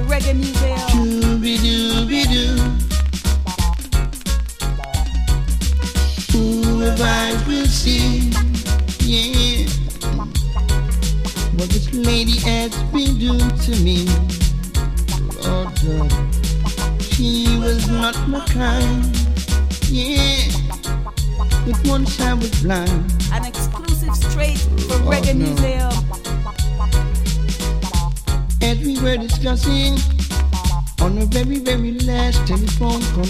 Reggae Museum. Dooby-dooby-doo. Who have eyes will see, yeah, what this lady has been doing to me. Oh God, she was not my kind, yeah, but once I was blind. An exclusive straight from Reggae no. Museum. As we were discussing on the very, very last telephone call.